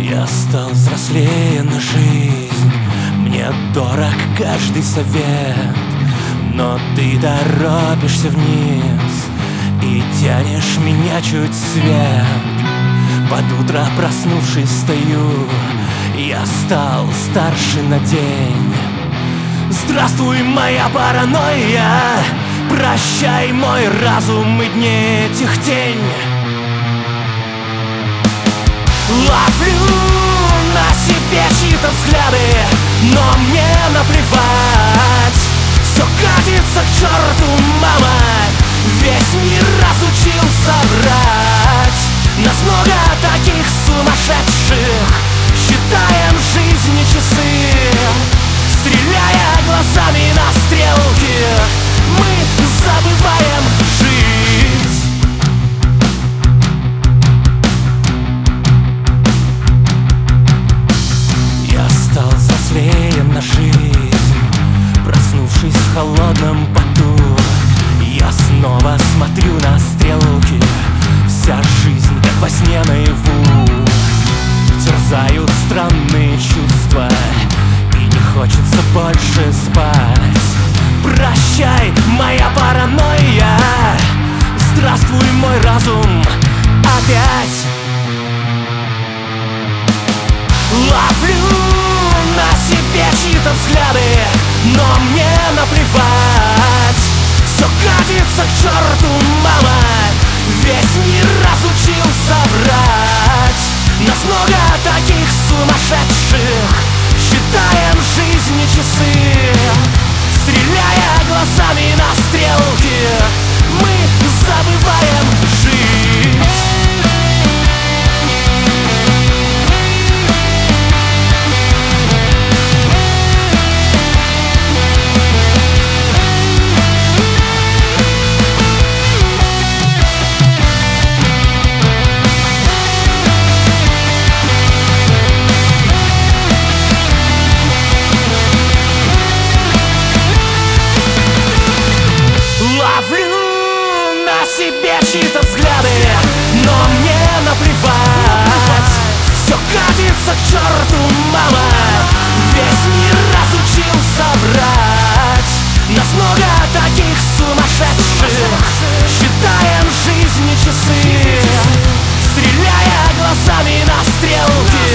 Я стал взрослее на жизнь, мне дорог каждый совет. Но ты торопишься вниз и тянешь меня чуть свет. Под утро проснувшись стою, я стал старше на день. Здравствуй, моя паранойя, прощай, мой разум и дни этих тень. Ловлю на себе чьи-то взгляды, но мне наплевать. Все катится к черту, мама, весь мир разучился врать. Нас много таких сумасшедших, считаем жизни часы. Стреляя глазами на стрелки, мы забываем жить. Я стал взрослее на жизнь, проснувшись в холодном поту. Я снова смотрю на стрелки, вся жизнь как во сне наяву. Терзают странные чувства, и не хочется больше спать. Прощай, моя паранойя, здравствуй, мой разум, опять. Ловлю на себе чьи-то взгляды, но мне наплевать. Все катится к черту, мама, весь мир разучился врать. Нас много таких сумасшедших, считаем жизни часы. Стреляя глазами на стрелки, мы забываем жить. Себе чьи-то взгляды, но мне наплевать. Все катится к черту, мама, весь мир разучился врать. Нас много таких сумасшедших, считаем жизни часы. Стреляя глазами на стрелки,